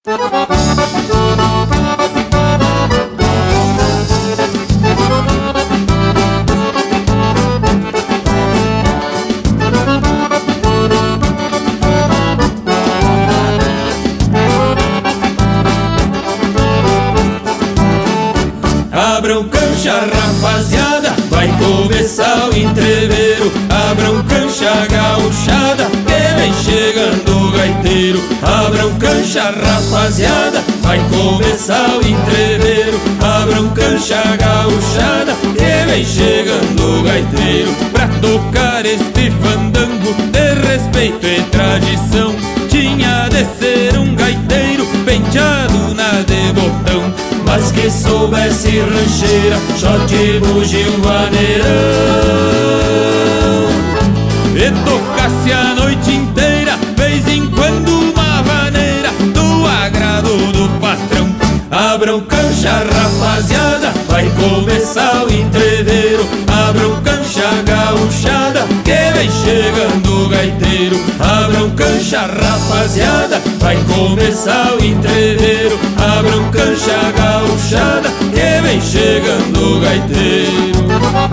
Abram cancha, rapaziada, vai começar o entreveiro. Abram cancha, gauchada, que vem chegando o gaiteiro. Abram cancha, rapaziada, vai começar o entreveiro. Abram cancha, gauchada, que vem chegando o gaiteiro. Pra tocar este fandango de respeito e tradição, tinha de ser um gaiteiro penteado na de botão, mas que soubesse rancheira, shot, bugio, vaneirão, e tocasse a noite inteira, vez em quando uma vaneira, do agrado do patrão. Abram cancha, rapaziada, vai começar o entreveiro. Abram cancha, gauchada, que vem chegando o gaiteiro. Abram cancha, rapaziada, vai começar o entreveiro. Abram cancha, gauchada, que vem chegando o gaiteiro.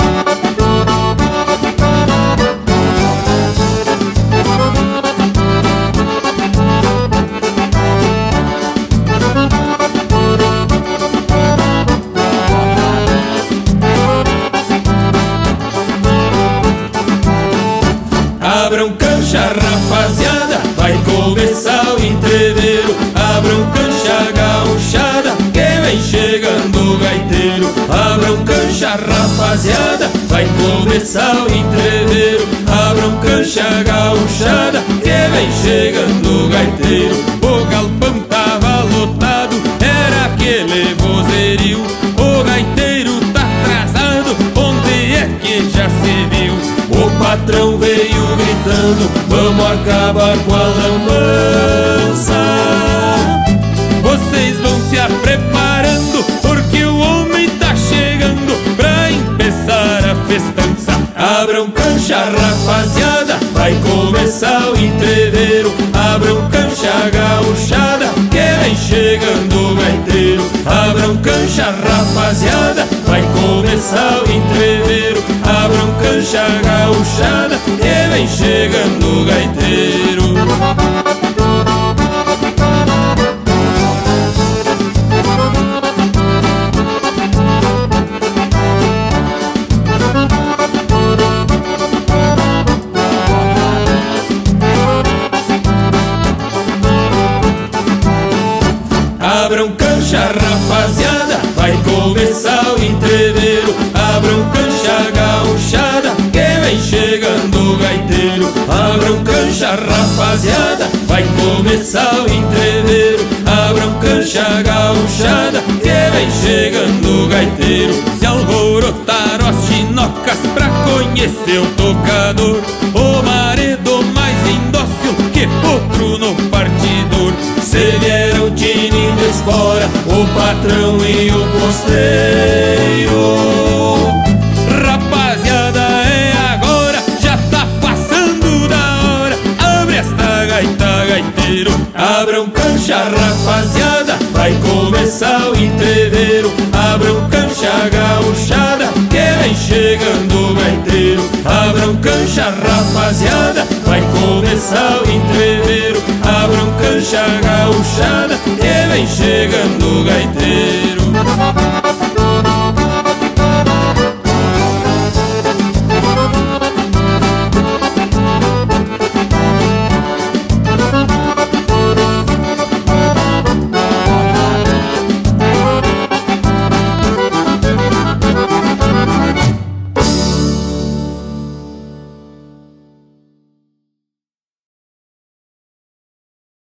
Abram cancha, rapaziada, vai começar o entreveiro. Abram cancha, gauchada, que vem chegando o gaiteiro. Abram cancha, rapaziada, vai começar o entreveiro. Abram cancha, gauchada, que vem chegando o gaiteiro. O galpão tava lotado, era aquele vozerio. O gaiteiro tá atrasado, onde é que já se viu? O patrão veio gritando, vamos acabar com a lambança. Vocês vão se preparando, porque o homem tá chegando pra empeçar a festança. Abram cancha, rapaziada, vai começar o entreveiro. Abram cancha, gauchada, que vem chegando o gaiteiro. Abram cancha, rapaziada, vai começar o entreveiro. Abram cancha, gauchada, que vem chegando o gaiteiro. Abram cancha, rapaziada, vai começar o entreveiro. Abram cancha, gauchada, que vem chegando o gaiteiro. Abram cancha, rapaziada, vai começar o entreveiro. Abram cancha, gauchada, que vem chegando o gaiteiro. Se alborotaram as chinocas pra conhecer o tocador, o marido mais indócil que potro no partidor. Se vieram tinindo espora, o patrão e o posteiro. Rapaziada, é agora, já tá passando da hora. Abre esta gaita, gaiteiro. Abram cancha, rapaziada, vai começar o entreveiro. Abram cancha, gauchada, que vem chegando o gaiteiro. Abram cancha, rapaziada, vai começar o entreveiro. Abram cancha, gauchada, que vem chegando o gaiteiro.